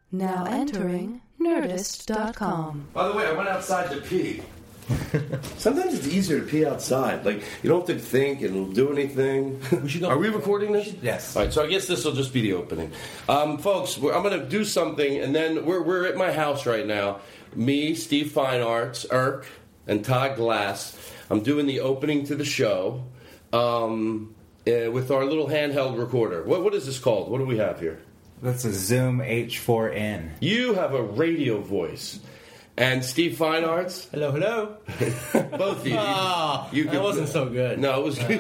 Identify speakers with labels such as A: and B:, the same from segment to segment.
A: Now entering Nerdist.com.
B: By the way, I went outside to pee. Sometimes it's easier to pee outside. Like, you don't have to think and do anything. Are we recording this?
C: Yes.
B: All right, so I guess this will just be the opening. Folks, I'm going to do something, and then we're at my house right now. Me, Steve Fine Arts, Irk, and Todd Glass. I'm doing the opening to the show with our little handheld recorder. What is this called? What do we have here?
C: That's a Zoom H4n.
B: You have a radio voice. And Steve Fine Arts?
D: Hello, hello.
B: Both of you.
D: That wasn't so good.
B: No, it was good.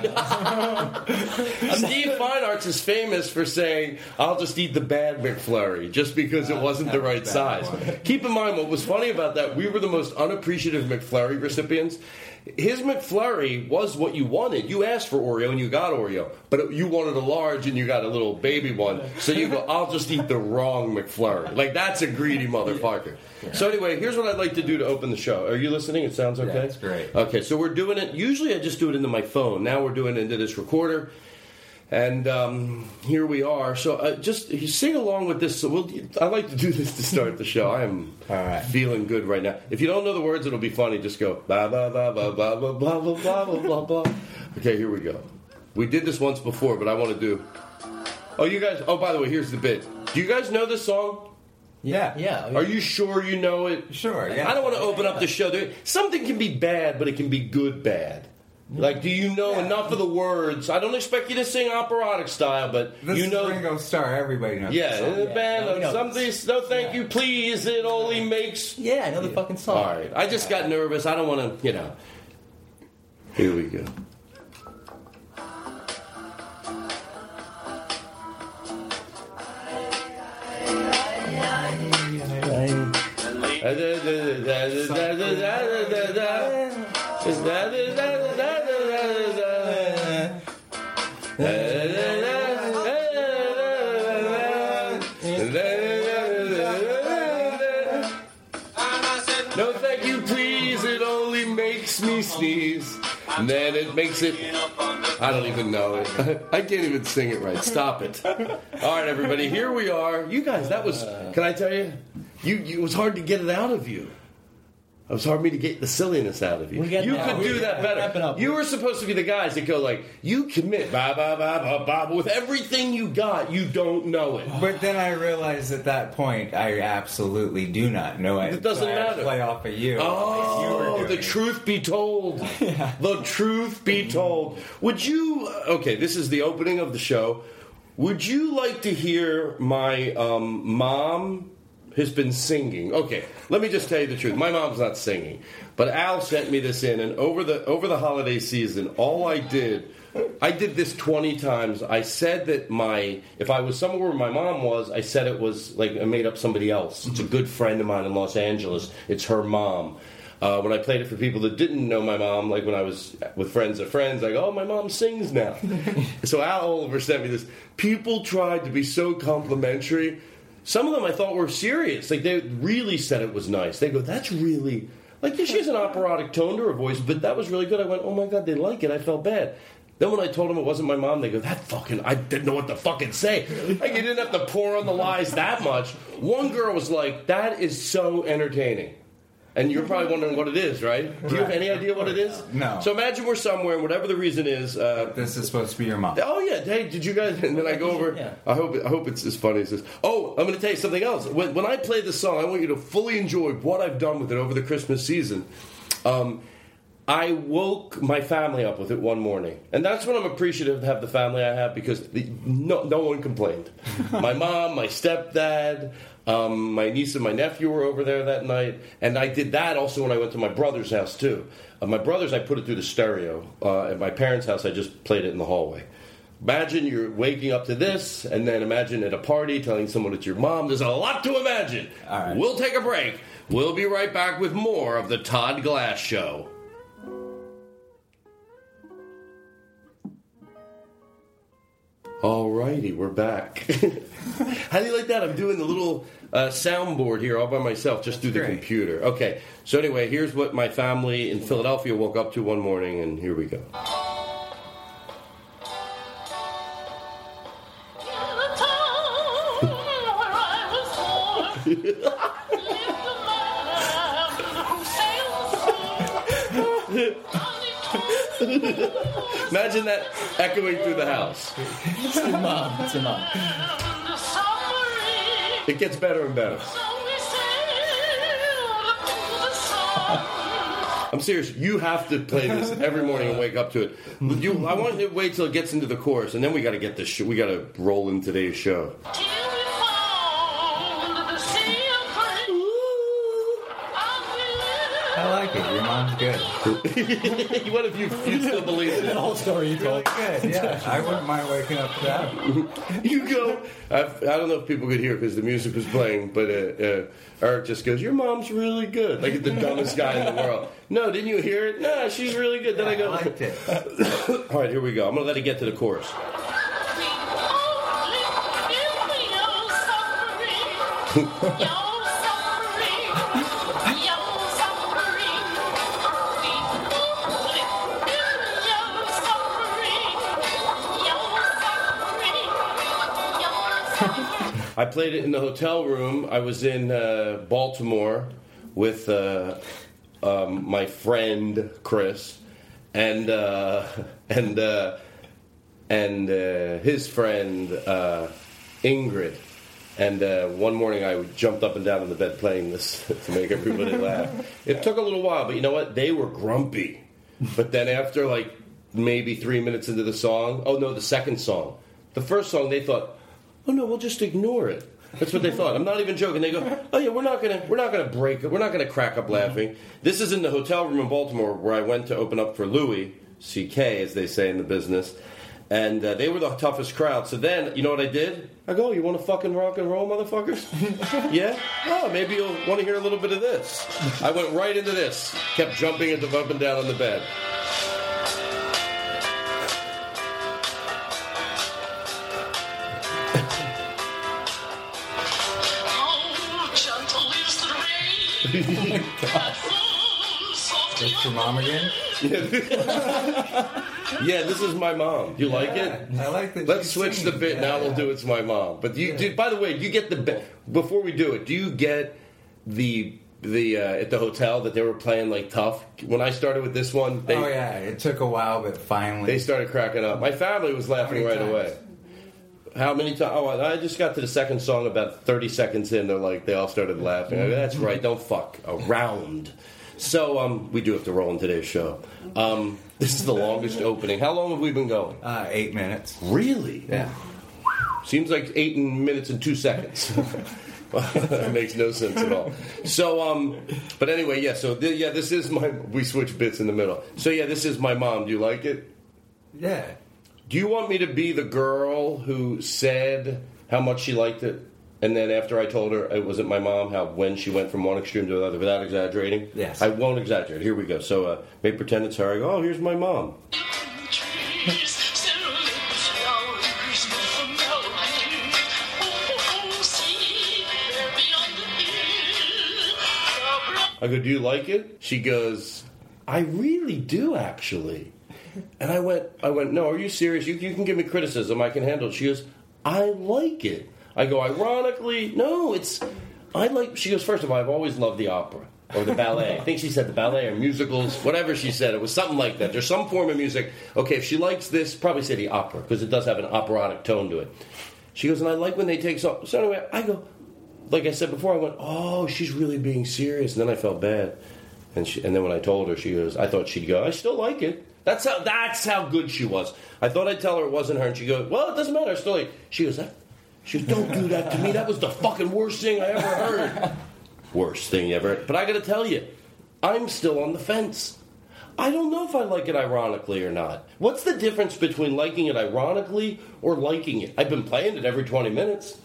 B: Steve Fine Arts is famous for saying, I'll just eat the bad McFlurry, just because it wasn't the right size. Keep in mind, what was funny about that, we were the most unappreciative McFlurry recipients. His McFlurry was what you wanted. You asked for Oreo and you got Oreo. But you wanted a large and you got a little baby one. So you go, I'll just eat the wrong McFlurry. Like, that's a greedy motherfucker. Yeah. So anyway, here's what I'd like to do to open the show. Are you listening? It sounds okay?
C: Yeah, that's great.
B: Okay, so we're doing it. Usually I just do it into my phone. Now we're doing it into this recorder. And here we are. So just sing along with this. So I like to do this to start the show. I am feeling good right now. If you don't know the words, it'll be funny. Just go blah blah blah blah blah blah blah blah blah blah blah. Okay, here we go. We did this once before, but I want to do. Oh, you guys. Oh, by the way, here's the bit. Do you guys know this song?
C: Yeah.
B: Are you sure you know it?
C: Sure. Yeah.
B: I don't want to open up the show. Something can be bad, but it can be good bad. Like, do you know enough of the words? I don't expect you to sing operatic style, but
C: this
B: you know.
C: This is Ringo Starr. Everybody knows.
B: Yeah, in the band. No, thank you, please. It only makes.
D: Yeah, I know the fucking song.
B: All right, I just got nervous. I don't want to, Here we go. No, thank you, please. It only makes me sneeze. And then it makes it. I don't even know it. I can't even sing it right. Stop it. All right, everybody. Here we are. You guys, that was. Can I tell you? It was hard to get it out of you. It was hard for me to get the silliness out of you. You could do that better. You were supposed to be the guys that go like, you commit, ba ba ba ba ba. With everything you got, you don't know it.
C: But then I realized at that point, I absolutely do not know it.
B: It doesn't matter.
C: Play off of you.
B: Oh, the truth be told.
C: Yeah.
B: The truth be told. Would you? Okay, this is the opening of the show. Would you like to hear my mom? Has been singing. Okay, let me just tell you the truth. My mom's not singing, but Al sent me this in, and over the holiday season, I did this 20 times. I said that if I was somewhere where my mom was, I said it was like I made up somebody else. It's a good friend of mine in Los Angeles. It's her mom. When I played it for people that didn't know my mom, like when I was with friends of friends, I go, oh, my mom sings now. So Al Oliver sent me this. People tried to be so complimentary. Some of them I thought were serious. Like, they really said it was nice. They go, that's really... Like, she has an operatic tone to her voice, but that was really good. I went, oh, my God, they like it. I felt bad. Then when I told them it wasn't my mom, they go, I didn't know what to fucking say. Like, you didn't have to pour on the lies that much. One girl was like, that is so entertaining. And you're probably wondering what it is, right? Do you have any idea what it is?
C: No.
B: So imagine we're somewhere, and whatever the reason is...
C: this is supposed to be your mom.
B: Oh, yeah. Hey, did you guys... And then I go over... Yeah. I hope it's as funny as this. Oh, I'm going to tell you something else. When I play this song, I want you to fully enjoy what I've done with it over the Christmas season. I woke my family up with it one morning. And that's when I'm appreciative to have the family I have, because no one complained. My mom, my stepdad... my niece and my nephew were over there that night, and I did that also when I went to my brother's house, too. My brother's, I put it through the stereo. At my parents' house, I just played it in the hallway. Imagine you're waking up to this, and then imagine at a party telling someone it's your mom. There's a lot to imagine.
C: All right.
B: We'll take a break. We'll be right back with more of the Todd Glass Show. Alrighty, we're back. How do you like that? I'm doing the little soundboard here all by myself, just through the computer. Okay, so anyway, here's what my family in Philadelphia woke up to one morning, and here we go. Imagine that echoing through the house.
D: It's your mom. It's your mom.
B: It gets better and better. I'm serious. You have to play this every morning and wake up to it. I want you to wait till it gets into the chorus, and then we got to get this. We got to roll in today's show.
C: I like it. Your mom's good.
B: What if you still believe it?
D: The whole story you told.
C: Good, yeah. I wouldn't mind waking up to that.
B: You go. I don't know if people could hear because the music was playing, but Eric just goes, "Your mom's really good," like the dumbest guy in the world. No, didn't you hear it? No, she's really good. Then I go,
C: I liked it.
B: all right, here we go. I'm gonna let it get to the chorus. I played it in the hotel room. I was in Baltimore with my friend Chris and his friend Ingrid. And one morning I jumped up and down in the bed playing this to make everybody laugh. It took a little while, but you know what? They were grumpy. But then after like maybe 3 minutes into the song, oh no, the second song. The first song they thought, oh no, we'll just ignore it. That's what they thought. I'm not even joking. They go, oh yeah, we're not gonna break it. We're not gonna crack up laughing. This is in the hotel room in Baltimore where I went to open up for Louis C.K., as they say in the business, and they were the toughest crowd. So then, you know what I did? I go, you want to fucking rock and roll, motherfuckers? Yeah? Oh, maybe you'll want to hear a little bit of this. I went right into this. Kept jumping up and down on the bed.
C: It's your mom again?
B: Yeah, this is my mom. You like it?
C: I like that.
B: Let's switch the bit. Now we'll do It's My Mom. But by the way, do you get the before we do it, do you get the at the hotel that they were playing like tough? When I started with this one,
C: it took a while, but finally
B: they started cracking up. My family was laughing right away. How many times? Oh, I just got to the second song about 30 seconds in. They all started laughing. I go, that's right. Don't fuck around. So we do have to roll in today's show. This is the longest opening. How long have we been going?
C: 8 minutes.
B: Really?
C: Yeah.
B: Seems like 8 minutes and 2 seconds. That makes no sense at all. So, but anyway, yeah. So, this is my. We switch bits in the middle. So, yeah, this is my mom. Do you like it?
C: Yeah.
B: Do you want me to be the girl who said how much she liked it, and then after I told her it wasn't my mom, how when she went from one extreme to the other without exaggerating?
C: Yes.
B: I won't exaggerate. Here we go. So, maybe pretend it's her. I go, oh, here's my mom. I go, do you like it? She goes, I really do, actually. And I went, no, are you serious? You can give me criticism. I can handle it. She goes, I like it. I go, ironically, no, she goes, first of all, I've always loved the opera or the ballet. I think she said the ballet or musicals, whatever she said. It was something like that. There's some form of music. Okay, if she likes this, probably say the opera because it does have an operatic tone to it. She goes, and I like when they take songs. So anyway, I go, like I said before, I went, oh, she's really being serious. And then I felt bad. And then when I told her, she goes, I thought she'd go, I still like it. That's how good she was. I thought I'd tell her it wasn't her, and she goes, well, it doesn't matter. I still like. She goes, don't do that to me. That was the fucking worst thing I ever heard. Worst thing you ever heard. But I got to tell you, I'm still on the fence. I don't know if I like it ironically or not. What's the difference between liking it ironically or liking it? I've been playing it every 20 minutes.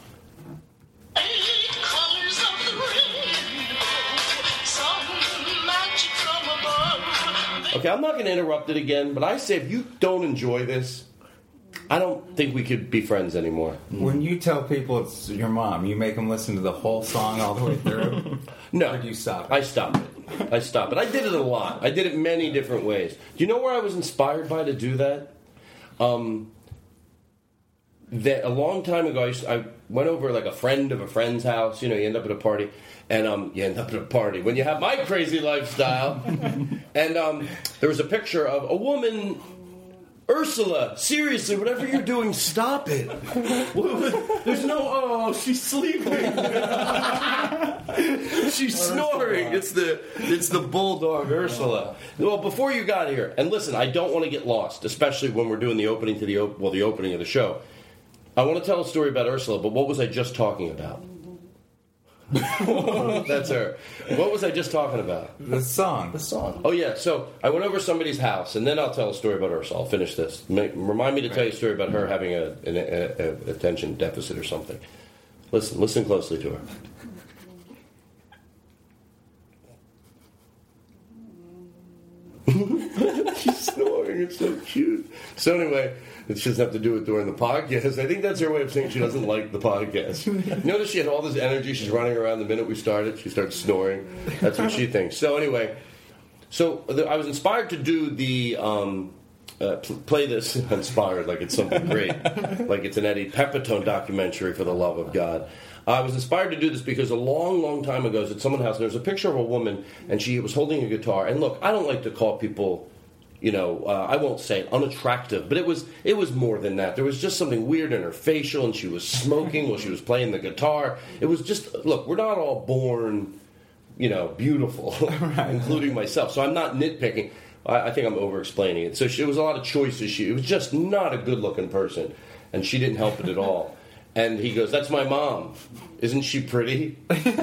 B: Okay, I'm not going to interrupt it again, but I say if you don't enjoy this, I don't think we could be friends anymore.
C: When you tell people it's your mom, you make them listen to the whole song all the way through?
B: No.
C: Or do you stop it?
B: I stop it. I did it a lot. I did it many different ways. Do you know where I was inspired by to do that? That a long time ago, went over like a friend of a friend's house. You end up at a party, and you end up at a party when you have my crazy lifestyle. And there was a picture of a woman. Ursula, seriously, whatever you're doing, stop it. There's no, she's sleeping. She's snoring. It's the bulldog Ursula. Well, before you got here, and listen, I don't want to get lost, especially when we're doing the opening to the opening of the show. I want to tell a story about Ursula, but what was I just talking about? That's her. What was I just talking about?
C: The song.
B: Oh, yeah. So I went over somebody's house, and then I'll tell a story about Ursula. I'll finish this. Remind me to tell you a story about her having an attention deficit or something. Listen closely to her. She's snoring. It's so cute. So anyway, she doesn't have to do it during the podcast. I think that's her way of saying she doesn't like the podcast. Notice she had all this energy. She's running around the minute we started. She starts snoring. That's what she thinks. So anyway, I was inspired to do the play this. Inspired like it's something great, like it's an Eddie Pepitone documentary, for the love of God. I was inspired to do this because a long, long time ago, I was at someone's house, and there was a picture of a woman, and she was holding a guitar. And look, I don't like to call people, I won't say unattractive, but it was more than that. There was just something weird in her facial, and she was smoking while she was playing the guitar. It was just, look, we're not all born, beautiful, including myself. So I'm not nitpicking. I think I'm over-explaining it. So it was a lot of choices. It was just not a good-looking person, and she didn't help it at all. And he goes, "That's my mom. Isn't she pretty?"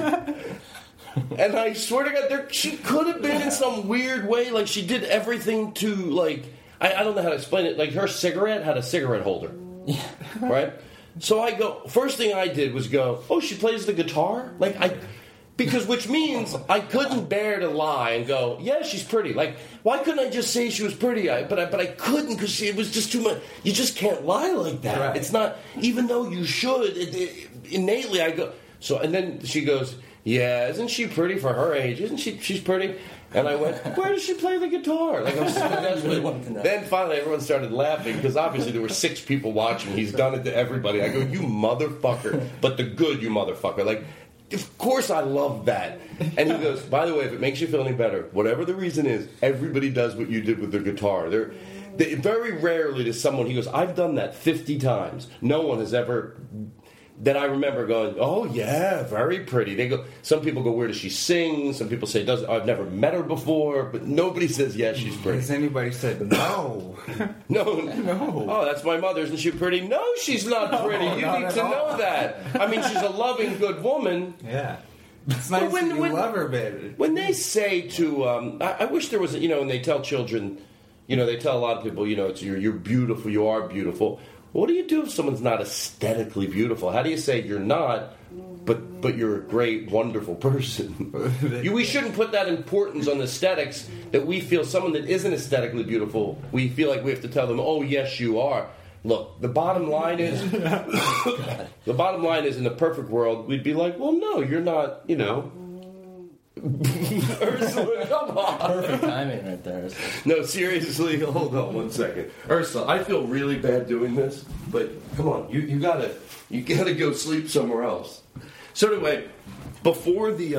B: And I swear to God, she could have been in some weird way. Like, she did everything to, like... I don't know how to explain it. Like, her cigarette had a cigarette holder. Yeah. Right? So I go... First thing I did was go, "Oh, she plays the guitar?" Because which means I couldn't bear to lie and go, "Yeah, she's pretty." Like, why couldn't I just say she was pretty? But I couldn't, because it was just too much. You just can't lie like that. Right. It's not, even though you should, innately I go. So, and then she goes, "Yeah, isn't she pretty for her age? Isn't she's pretty?" And I went, "Where does she play the guitar?" Like, I was so desperate. Then finally everyone started laughing, because obviously there were 6 people watching. He's done it to everybody. I go, "You motherfucker," but the good, "You motherfucker." Like, of course I love that. And he goes, "By the way, if it makes you feel any better, whatever the reason is, everybody does what you did with their guitar." They very rarely does someone, he goes, "I've done that 50 times. No one has ever, that I remember going, 'Oh yeah, very pretty.'" They go, some people go, "Where does she sing?" Some people say, "I've never met her before," but nobody says, "Yeah, she's pretty."
C: Has anybody said no?
B: No. "Oh, that's my mother. Isn't she pretty?" "No, she's not pretty. You need to know that. I mean, she's a loving, good woman."
C: Yeah. It's nice that you love her, baby.
B: When they say to, I wish there was, when they tell children, they tell a lot of people, it's you're beautiful, you are beautiful. What do you do if someone's not aesthetically beautiful? How do you say you're not, but you're a great, wonderful person? We shouldn't put that importance on aesthetics, that we feel someone that isn't aesthetically beautiful, we feel like we have to tell them, "Oh, yes, you are." Look, the bottom line is, in the perfect world, we'd be like, "Well, no, you're not, Ursula, come on.
D: Perfect timing right there.
B: No, seriously, hold on one second. Ursula, I feel really bad doing this, but come on, you gotta go sleep somewhere else. So anyway, before the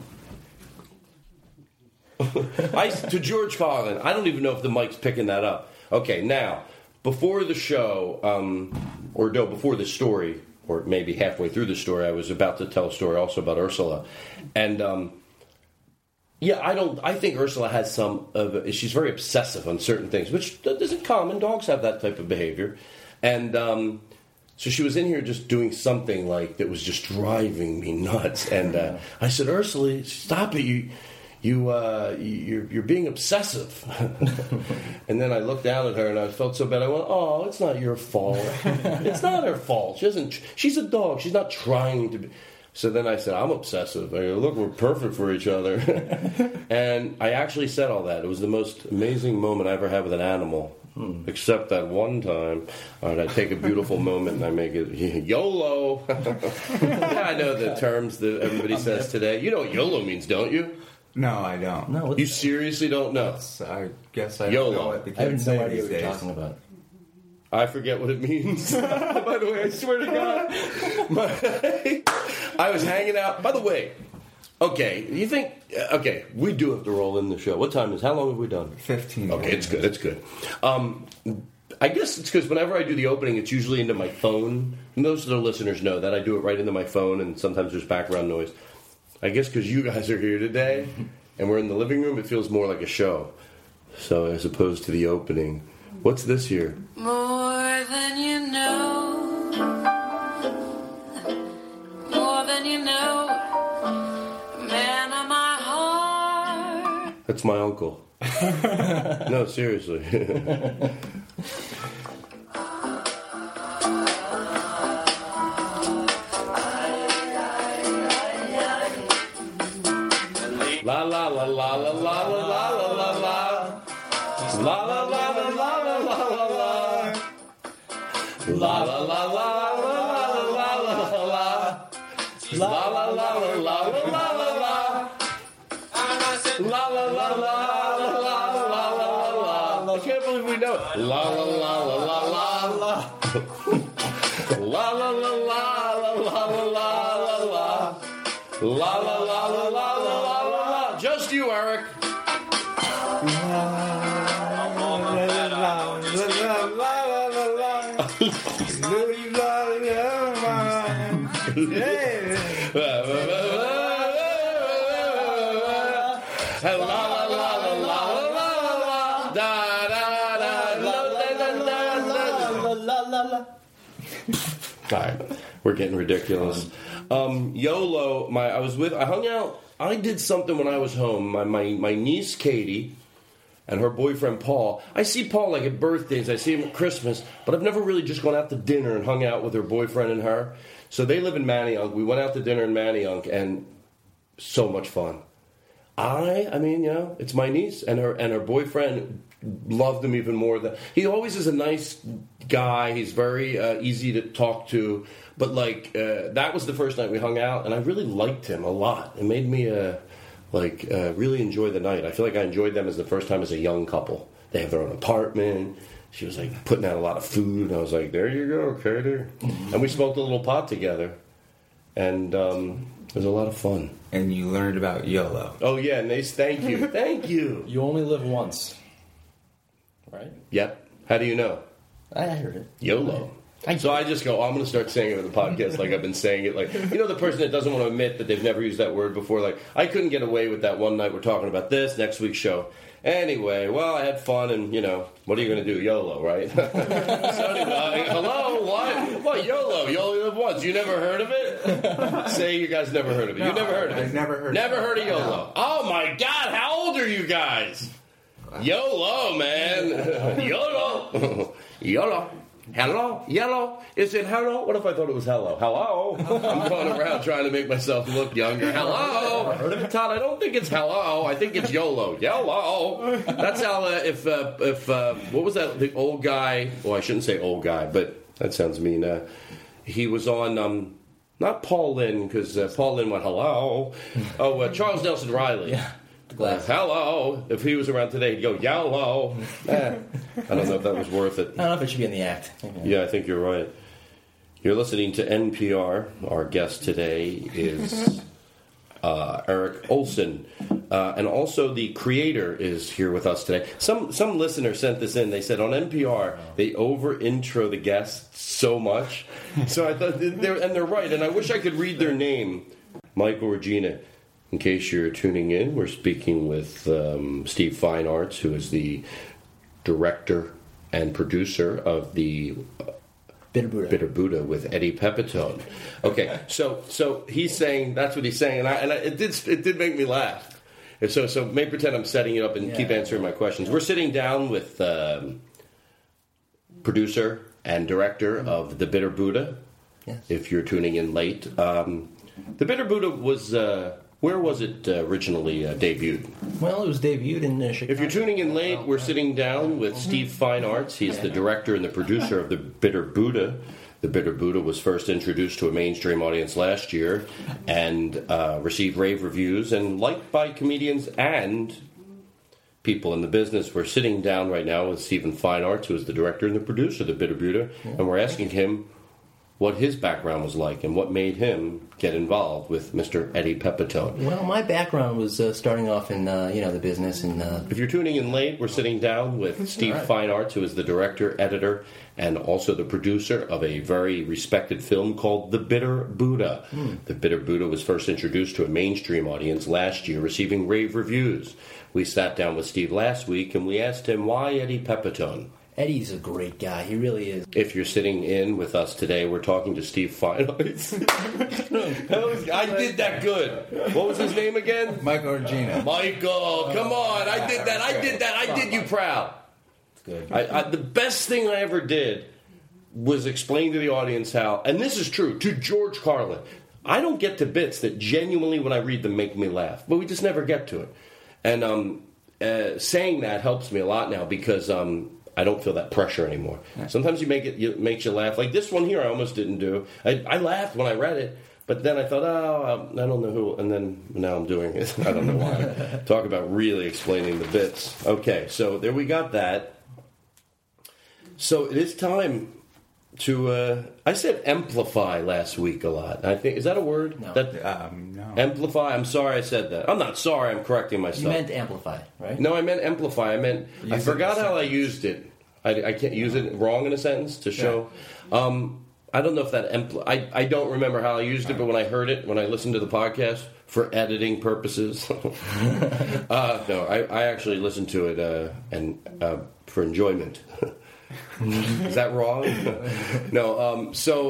B: to George Carlin, I don't even know if the mic's picking that up. Okay, now, before the show, before the story, or maybe halfway through the story, I was about to tell a story also about Ursula, and I think Ursula has she's very obsessive on certain things, which isn't common. Dogs have that type of behavior. And so she was in here just doing something that was just driving me nuts. And I said, "Ursula, stop it. You're being obsessive." And then I looked down at her and I felt so bad. I went, "Oh, it's not your fault. It's not her fault. She's a dog. She's not trying to be." So then I said, "I'm obsessive." I go, "Look, we're perfect for each other." And I actually said all that. It was the most amazing moment I ever had with an animal. Except that one time, I take a beautiful moment and I make it YOLO. Yeah, I know the terms that everybody says today. You know what YOLO means, don't you?
C: No, I don't.
D: No,
B: you seriously don't know?
C: I guess I
B: YOLO.
C: don't know what the
D: I have
C: kids
D: no
C: say
D: idea
C: these
D: what you're
C: days.
D: talking about.
B: I forget what it means. By the way, I swear to God. I was hanging out. By the way, okay, you think... Okay, we do have to roll in the show. What time is... How long have we done?
C: 15
B: Okay,
C: minutes.
B: it's good. It's good. I guess it's because whenever I do the opening, it's usually into my phone. Most of the listeners know that. I do it right into my phone, and sometimes there's background noise. I guess because you guys are here today, and we're in the living room, it feels more like a show. So as opposed to the opening. What's this here?
E: More than you know. More than you know. Man of my heart.
B: That's my uncle. No, seriously. La la la la la la la la la la la. La la la la la la la la la. La la la la la la la la. La la la la la la la la. La la la la la la la la. I can't believe we know it. La la la la la la la. La la la la la la la la. La la la la la la la la. Just you, Eric. All right, we're getting ridiculous. YOLO, I hung out. I did something when I was home. My niece Katie and her boyfriend Paul. I see Paul like at birthdays. I see him at Christmas, but I've never really just gone out to dinner and hung out with her boyfriend and her. So they live in Manayunk. We went out to dinner in Manayunk, and so much fun. I mean, you know, it's my niece and her boyfriend loved him even more. He always is a nice guy. He's very easy to talk to. But like that was the first night we hung out, and I really liked him a lot. It made me really enjoy the night. I feel like I enjoyed them as the first time as a young couple. They have their own apartment. She was like putting out a lot of food, and I was like, "There you go, Katie." And we smoked a little pot together, and it was a lot of fun.
C: And you learned about YOLO.
B: Oh yeah, Nace, thank you, thank you.
D: You only live once, right?
B: Yep. How do you know?
D: I heard it.
B: YOLO. So I just go, I'm going to start saying it on the podcast like I've been saying it. Like, you know, the person that doesn't want to admit that they've never used that word before. Like, I couldn't get away with that one night. We're talking about this, next week's show. Anyway, well, I had fun, and, you know, what are you going to do? YOLO, right? So anyway, hello? What? YOLO. You only live once. You never heard of it? Say you guys never heard of it.
C: No,
B: You never heard of it?
C: I've never heard
B: Never
C: of it.
B: heard of YOLO.
C: No.
B: Oh, my God. How old are you guys? YOLO, man. YOLO. YOLO. Hello? Yellow? Is it hello? What if I thought it was hello? Hello? I'm going around trying to make myself look younger. Hello? Todd, I don't think it's hello. I think it's YOLO. YOLO. That's how, if what was that, the old guy, well, I shouldn't say old guy, but that sounds mean. He was on, not Paul Lynn, because Paul Lynn went, hello. Oh, Charles Nelson Riley.
D: Yeah.
B: Hello. If he was around today, he'd go, YOLO. I don't know if that was worth it.
D: I don't know if it should be in the act.
B: Yeah, I think you're right. You're listening to NPR. Our guest today is Eric Olson. And also the creator is here with us today. Some listener sent this in. They said on NPR, they over-intro the guests so much. So I thought, they're right. And I wish I could read their name. Michael Regina. In case you're tuning in, we're speaking with Steve Fine Arts, who is the director and producer of the Bitter Buddha with Eddie Pepitone. Okay, so he's saying, that's what he's saying, and it did make me laugh. And so may pretend I'm setting it up and keep answering my questions. We're sitting down with producer and director of The Bitter Buddha.
D: Yes.
B: If you're tuning in late, The Bitter Buddha was. Where was it originally debuted?
D: Well, it was debuted in Chicago.
B: If you're tuning in late, we're sitting down with Steve Fine Arts. He's the director and the producer of The Bitter Buddha. The Bitter Buddha was first introduced to a mainstream audience last year and received rave reviews and liked by comedians and people in the business. We're sitting down right now with Stephen Fine Arts, who is the director and the producer of The Bitter Buddha, and we're asking him what his background was like and what made him get involved with Mr. Eddie Pepitone.
D: Well, my background was starting off in the business, and
B: If you're tuning in late, we're sitting down with Steve
D: right.
B: Fine Arts, who is the director, editor, and also the producer of a very respected film called The Bitter Buddha. The Bitter Buddha was first introduced to a mainstream audience last year, receiving rave reviews. We sat down with Steve last week, and we asked him, why Eddie Pepitone?
D: Eddie's a great guy. He really is.
B: If you're sitting in with us today, we're talking to Steve Fine Arts. I did that good. What was his name again?
C: Michael Regina.
B: Michael, come on. I did that. I did you proud.
D: Good.
B: The best thing I ever did was explain to the audience how, and this is true, to George Carlin. I don't get to bits that genuinely, when I read them, make me laugh. But we just never get to it. And saying that helps me a lot now because I don't feel that pressure anymore. Sometimes it makes you laugh. Like this one here, I almost didn't do. I laughed when I read it, but then I thought, I don't know who. And then now I'm doing it. I don't know why. Talk about really explaining the bits. Okay, so there we got that. So it is time to. I said amplify last week a lot. I think, is that a word?
D: No.
C: No.
B: Amplify. I'm sorry I said that. I'm not sorry. I'm correcting myself.
D: You meant amplify, right?
B: No, I meant amplify. I
C: Use
B: forgot
C: it in a
B: how I
C: sentence.
B: used it. I can't use it wrong in a sentence to show. I don't know if that. I don't remember how I used it, but when I heard it, when I listened to the podcast for editing purposes, no, I actually listened to it and for enjoyment. Is that wrong? No.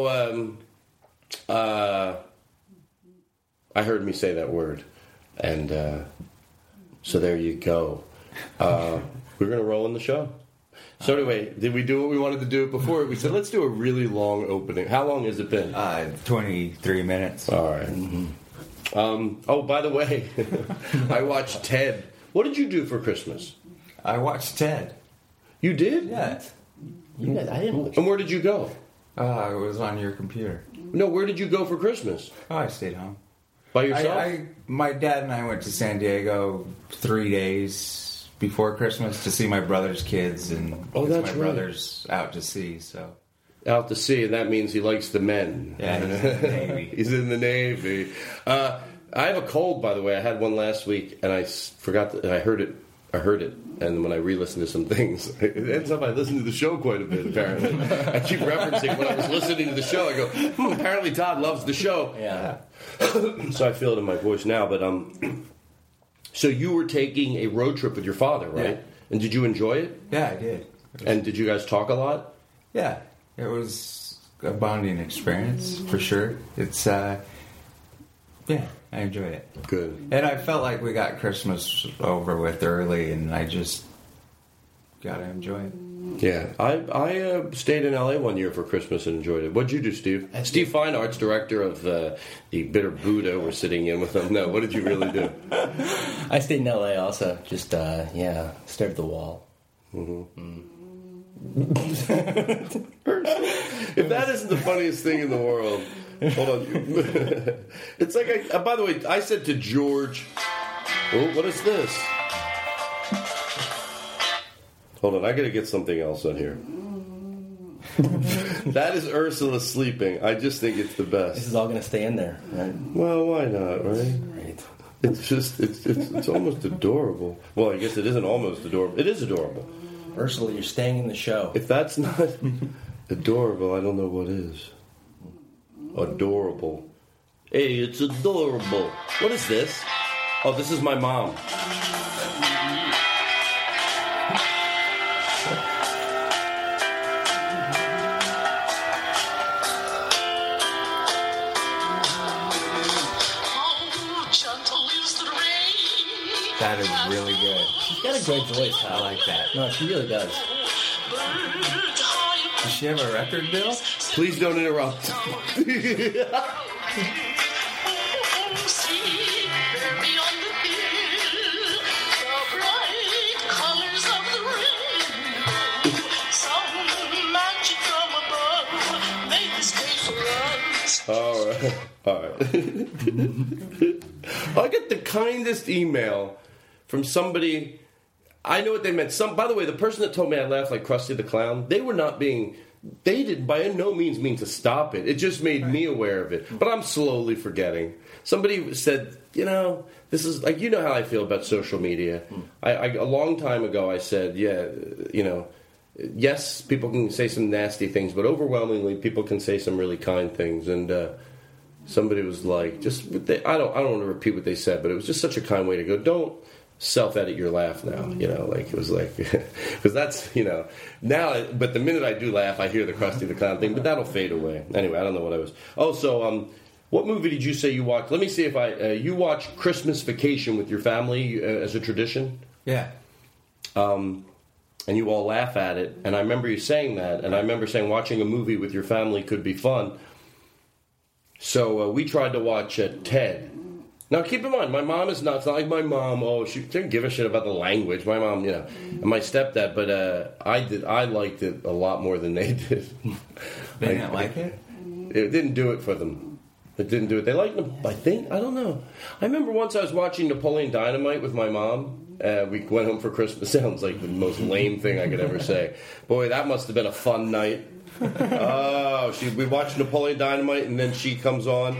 B: I heard me say that word, and so there you go. We're gonna roll in the show. So anyway, did we do what we wanted to do before? We said let's do a really long opening. How long has it been?
C: 23 minutes.
B: All right. Oh, by the way, I watched Ted. What did you do for Christmas?
C: I watched Ted.
B: You did?
C: Yeah.
D: You guys, I didn't.
B: And where did you go?
C: It was on your computer.
B: No, where did you go for Christmas?
C: Oh, I stayed home.
B: By yourself?
C: My dad and I went to San Diego 3 days before Christmas to see my brother's kids, and
B: Oh, that's
C: my
B: right.
C: brother's out to sea. So
B: Out to sea, and that means he likes the men.
C: yeah, he's in the Navy.
B: He's in the Navy. I have a cold, by the way. I had one last week, and I forgot that I heard it. And when I re-listened to some things, it ends up I listen to the show quite a bit, apparently. I keep referencing when I was listening to the show, I go, apparently Todd loves the show.
D: Yeah.
B: So I feel it in my voice now. But so you were taking a road trip with your father, right?
C: Yeah.
B: And did you enjoy it?
C: Yeah, I did.
B: And did you guys talk a lot?
C: Yeah, it was a bonding experience for sure. It's yeah, I enjoyed it.
B: Good.
C: And I felt like we got Christmas over with early, and I just gotta enjoy it.
B: Yeah, I stayed in LA one year for Christmas and enjoyed it. What'd you do, Steve? Steve Fine Arts, director of the Bitter Buddha. We're sitting in with him. No, what did you really do?
D: I stayed in LA also. Just stared at the wall.
B: If that isn't the funniest thing in the world, hold on. It's like, by the way, I said to George, oh, what is this? Hold on, I gotta get something else on here. That is Ursula sleeping. I just think it's the
D: This
B: best.
D: is all going to stay in there, right?
B: Well, why not, right?
D: Right.
B: It's just, it's almost adorable. Well, I guess it isn't almost adorable. It is adorable.
D: Ursula, you're staying in the show.
B: If that's not adorable, I don't know what is. Adorable. Hey, it's adorable. What is this? Oh, this is my mom.
C: That is really good.
D: She's got a great voice,
C: I
D: Hal.
C: like that.
D: No, she really does.
C: Does she have a record deal?
B: Please don't interrupt. All right. All right. I get the kindest email from somebody. I know what they meant. By the way, the person that told me I laughed like Krusty the Clown, they were not being. They didn't by no means mean to stop it. It just made me aware of it. But I'm slowly forgetting. Somebody said, this is like, how I feel about social media. A long time ago I said, yes, people can say some nasty things, but overwhelmingly people can say some really kind things. And somebody was like, I don't want to repeat what they said, but it was just such a kind way to go. Don't self-edit your laugh now, like it was like, because that's, now, but the minute I do laugh, I hear the Krusty the Clown thing, but that'll fade away. Anyway, I don't know what I was. Oh, so, what movie did you say you watched? Let me see if you watched Christmas Vacation with your family as a tradition?
C: Yeah.
B: And you all laugh at it, and I remember you saying that, and I remember saying watching a movie with your family could be fun. So, we tried to watch Ted. Now, keep in mind, my mom is not. It's not like my mom. Oh, she didn't give a shit about the language. My mom, and my stepdad. But I liked it a lot more than they did.
C: They didn't like it?
B: It didn't do it for them. It didn't do it. They liked them. I think. I don't know. I remember once I was watching Napoleon Dynamite with my mom. We went home for Christmas. Sounds like the most lame thing I could ever say. Boy, that must have been a fun night. We watched Napoleon Dynamite, and then she comes on.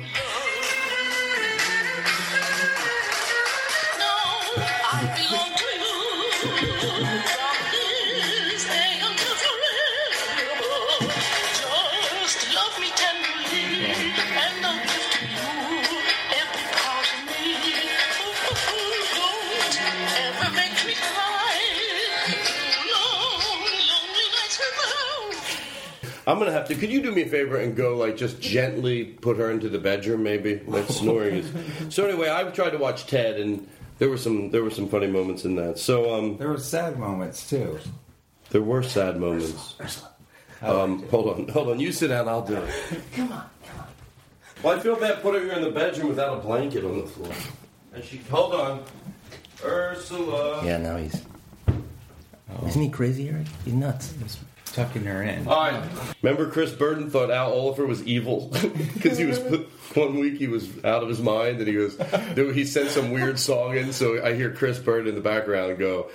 B: I'm going to have to... Could you do me a favor and go, like, just gently put her into the bedroom, maybe? That snoring is... So anyway, I tried to watch Ted, and there were some funny moments in that. So,
C: there were sad moments, too.
B: There were sad moments. Hold on. You sit down, I'll do it.
D: Come on.
B: Well, I feel bad putting her in the bedroom without a blanket on the floor. And she... Hold on. Ursula.
D: Yeah, now he's... Isn't he crazy, Eric? He's nuts.
C: Tucking her in.
B: All right. Remember Chris Burden thought Al Oliver was evil? Because he was... One week he was out of his mind, and he sent some weird song in, so I hear Chris Burden in the background go,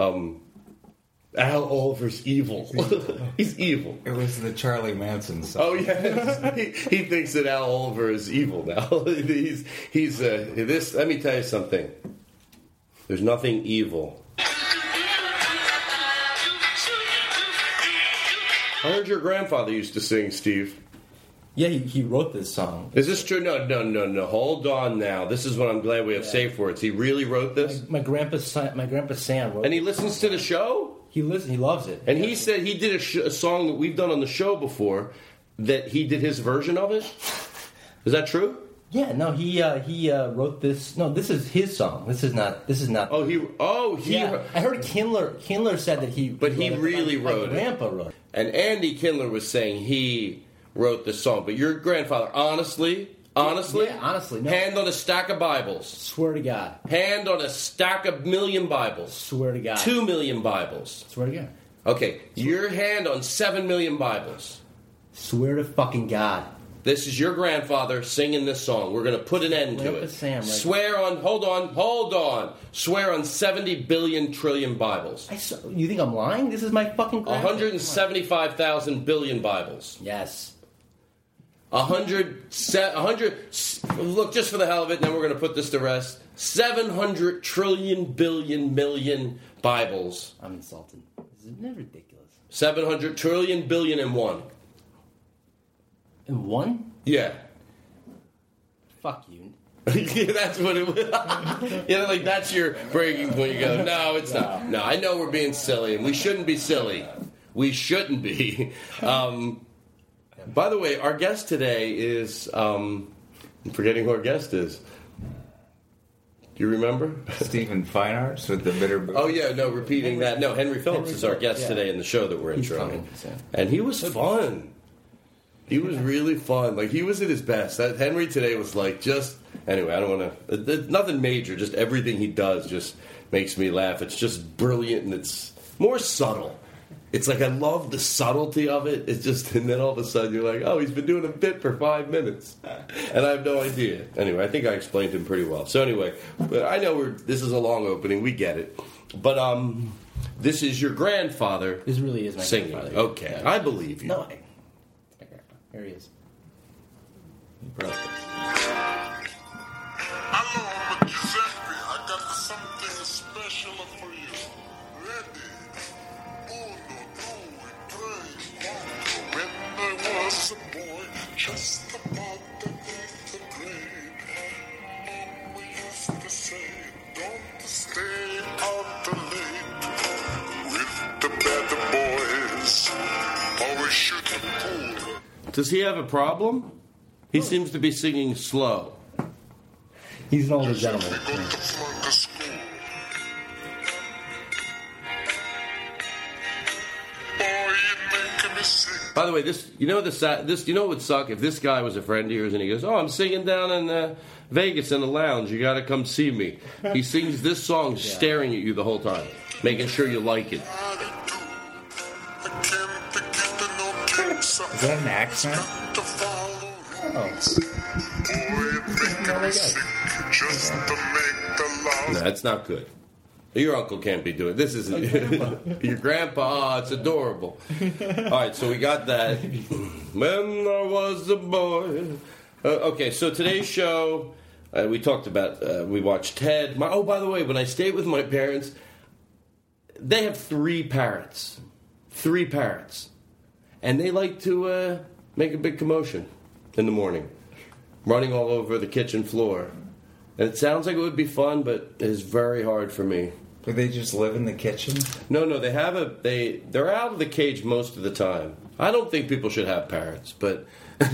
B: Al Oliver's evil. He's evil.
C: It was the Charlie Manson song.
B: Oh, yeah. He thinks that Al Oliver is evil now. He's this... Let me tell you something. There's nothing evil. I heard your grandfather used to sing, Steve.
D: Yeah, he wrote this song.
B: Is this true? No. Hold on now. This is what I'm glad we have safe words. He really wrote this?
D: My grandpa Sam wrote it.
B: And he listens to the show?
D: He loves it.
B: And he said he did a song that we've done on the show before, that he did his version of it? Is that true?
D: Yeah, no, he wrote this. No, this is his song. This is not.
B: Yeah.
D: I heard Kindler said that he.
B: But he really wrote it.
D: My grandpa wrote it.
B: And Andy Kindler was saying he wrote the song. But your grandfather, honestly,
D: Yeah, honestly, no.
B: hand on a stack of Bibles.
D: Swear to God.
B: Hand on a stack of 1,000,000 Bibles.
D: Swear to God.
B: 2 million Bibles.
D: Swear to God.
B: Okay, your hand on 7 million Bibles.
D: Swear to fucking God.
B: This is your grandfather singing this song. We're going to put an end to it.
D: Sam, right?
B: Swear on, hold on. Swear on 70 billion trillion Bibles.
D: You think I'm lying? This is my fucking grandfather.
B: 175,000 billion Bibles.
D: Yes.
B: 100, look, just for the hell of it, and then we're going to put this to rest. 700 trillion billion million Bibles.
D: I'm insulted. Isn't that ridiculous?
B: 700 trillion billion and one.
D: In one?
B: Yeah.
D: Fuck you.
B: Yeah, that's what it was. Like that's your breaking point. You go, no, it's not. No, I know we're being silly, and we shouldn't be silly. We shouldn't be. By the way, our guest today is... I'm forgetting who our guest is. Do you remember?
C: Stephen Fine Arts with the Bitter Booty.
B: Oh, yeah, no, repeating that. No, Henry Phillips is our guest today in the show that we're introing. And he was fun. He was really fun. Like, he was at his best. Henry today was like just... Anyway, I don't want to... Nothing major. Just everything he does just makes me laugh. It's just brilliant, and it's more subtle. It's like I love the subtlety of it. It's just, and then all of a sudden you're like, oh, he's been doing a bit for 5 minutes, and I have no idea. Anyway, I think I explained him pretty well. So anyway, I know this is a long opening. We get it, but this is your grandfather.
D: This really is my
B: singing.
D: grandfather.
B: Okay, I believe you.
D: No, it's my grandpa. Here he is. He broke it.
F: Hello, I'm Giuseppe. I got something special for you. Ready? Uno, due, tre, quattro. When I was a boy, just about the eighth grade, Mama used to say, don't stay out too late with the bad boys. Always shooting pool.
B: Does he have a problem? He seems to be singing slow.
D: He's an older gentleman.
F: Go to flunk to school. Boy, you're making me sick.
B: By the way, you know what would suck if this guy was a friend of yours and he goes, "Oh, I'm singing down in Vegas in the lounge. You got to come see me." He sings this song, staring at you the whole time, making sure you like it.
C: Is that an accent?
B: No, that's not good. Your uncle can't be doing it. This is your grandpa. Oh, it's adorable. All right, so we got that. When I was a boy. Okay, so today's show, we talked about, we watched Ted. By the way, when I stayed with my parents, they have 3 parrots. 3 parrots. And they like to make a big commotion in the morning, running all over the kitchen floor. And it sounds like it would be fun, but it's very hard for me.
C: Do they just live in the kitchen?
B: No, they have they're out of the cage most of the time. I don't think people should have parrots, but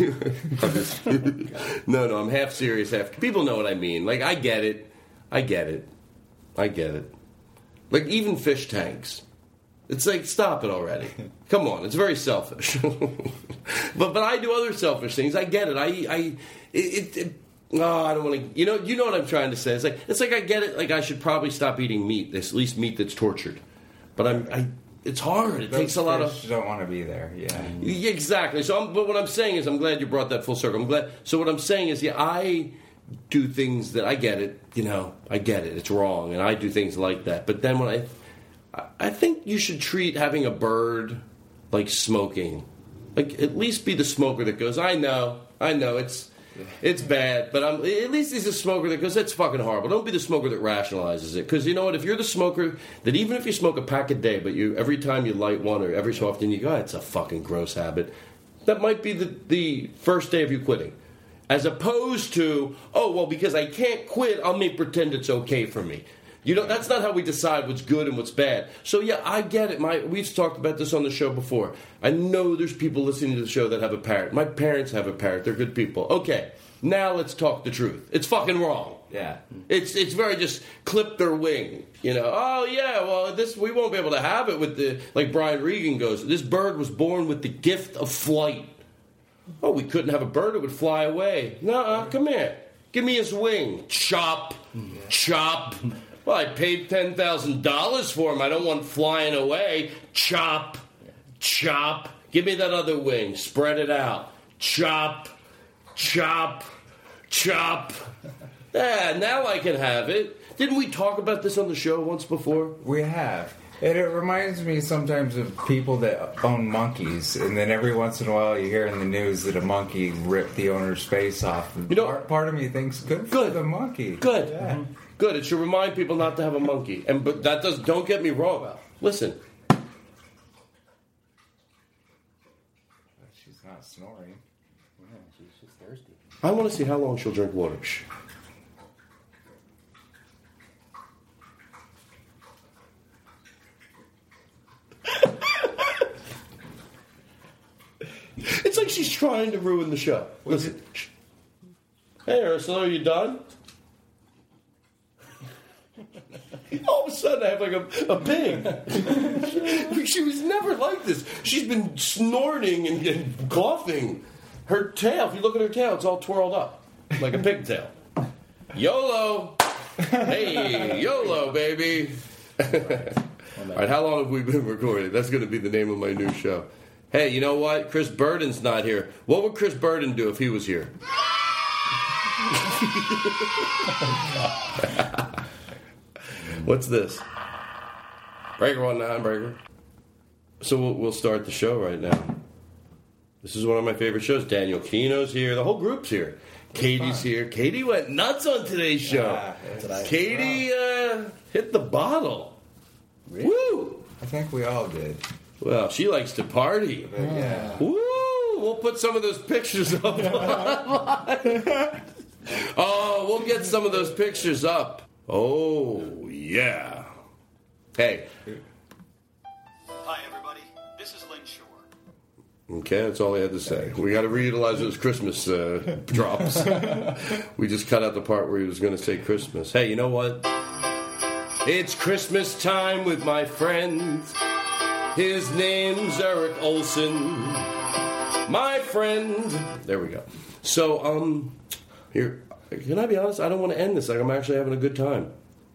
B: no, I'm half serious. People know what I mean. Like, I get it. Like, even fish tanks. It's like, stop it already. Come on, it's very selfish. but I do other selfish things. I get it. I don't want to. You know what I'm trying to say. It's like I get it. Like, I should probably stop eating meat. At least meat that's tortured. But it's hard. It takes a lot of.
C: You don't want to be there. Yeah.
B: Exactly. But what I'm saying is, I'm glad you brought that full circle. I'm glad. So what I'm saying is, I do things that I get it. I get it. It's wrong, and I do things like that. But then when I think you should treat having a bird like smoking. Like, at least be the smoker that goes, I know, it's bad, but at least he's a smoker that goes, that's fucking horrible. Don't be the smoker that rationalizes it. Because you know what? If you're the smoker that even if you smoke a pack a day, but every time you light one or every so often you go, it's a fucking gross habit, that might be the first day of you quitting. As opposed to, because I can't quit, I'll pretend it's okay for me. That's not how we decide what's good and what's bad. So, yeah, I get it. We've talked about this on the show before. I know there's people listening to the show that have a parrot. My parents have a parrot. They're good people. Okay, now let's talk the truth. It's fucking wrong.
C: Yeah.
B: It's very just clip their wing. Oh, yeah, well, we won't be able to have it with like Brian Regan goes, this bird was born with the gift of flight. Oh, we couldn't have a bird that would fly away. Nuh-uh, come here. Give me his wing. Chop. Chop. Well, I paid $10,000 for him. I don't want flying away. Chop. Chop. Give me that other wing. Spread it out. Chop. Chop. Chop. Now I can have it. Didn't we talk about this on the show once before?
C: We have. And it reminds me sometimes of people that own monkeys, and then every once in a while you hear in the news that a monkey ripped the owner's face off. Part of me thinks, good for the monkey.
B: Good.
C: Yeah.
B: Mm-hmm. Good. It should remind people not to have a monkey. But don't get me wrong. Listen.
C: She's not snoring.
D: Yeah, she's just thirsty.
B: I want to see how long she'll drink water. Shh. It's like she's trying to ruin the show. Listen. Shh. Hey, Ursula, are you done? All of a sudden, I have like a pig. She was never like this. She's been snorting and coughing. Her tail, if you look at her tail, it's all twirled up like a pigtail. YOLO. Hey, YOLO, baby.
C: Well,
B: All right, how long have we been recording? That's going to be the name of my new show. Hey, you know what? Chris Burden's not here. What would Chris Burden do if he was here? What's this? Breaker 19, breaker. So we'll start the show right now. This is one of my favorite shows. Daniel Kino's here. The whole group's here. Katie's here. Katie went nuts on today's show. Katie hit the bottle.
C: Really?
B: Woo!
C: I think we all did.
B: Well, she likes to party.
C: But yeah.
B: Woo! We'll put some of those pictures up. Oh, we'll get some of those pictures up. Oh, yeah. Hey.
G: Hi, everybody. This is Lynn Shore.
B: Okay, that's all I had to say. We got to reutilize those Christmas drops. We just cut out the part where he was going to say Christmas. Hey, you know what? It's Christmas time with my friend. His name's Eric Olson. My friend. There we go. So, here, can I be honest? I don't want to end this. Like, I'm actually having a good time.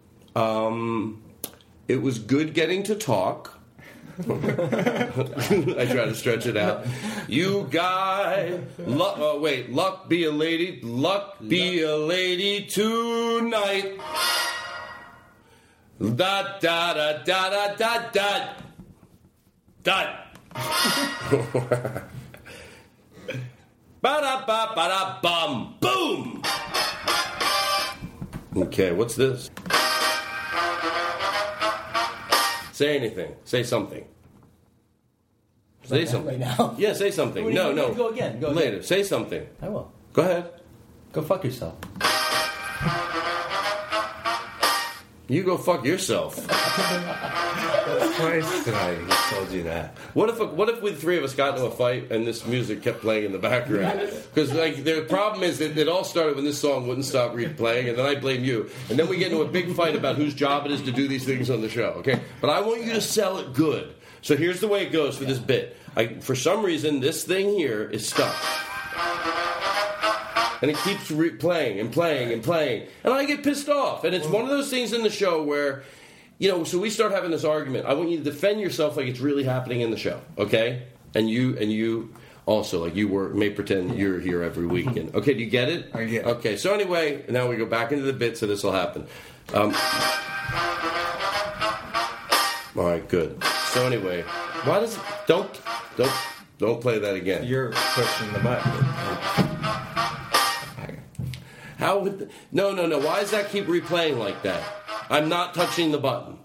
B: It was good getting to talk. I try to stretch it out. You guy, luck be a lady tonight. Da da da da da da da. Dot. Ba-da-ba-ba-da-bum. Boom! Okay, what's this? Say anything. Say something. Say something.
D: Right now?
B: Yeah, say something. No.
D: Go again. Go
B: Later.
D: again.
B: Say something.
D: I will.
B: Go ahead.
D: Go fuck yourself.
B: You go fuck yourself.
C: Twice tonight he told you that.
B: What if we three of us got into a fight and this music kept playing in the background? Because the problem is that it all started when this song wouldn't stop playing, and then I blame you, and then we get into a big fight about whose job it is to do these things on the show. Okay, but I want you to sell it good. So here's the way it goes for this bit. For some reason, this thing here is stuck. And it keeps playing and playing and playing. And I get pissed off. And it's one of those things in the show where, so we start having this argument. I want you to defend yourself like it's really happening in the show, okay? And you also, like you may pretend you're here every weekend. Okay, do you get it?
C: I get it.
B: Okay, so anyway, now we go back into the bit so this will happen. All right, good. So anyway, why does don't play that again.
C: You're pushing the button.
B: How would no. Why does that keep replaying like that? I'm not touching the button.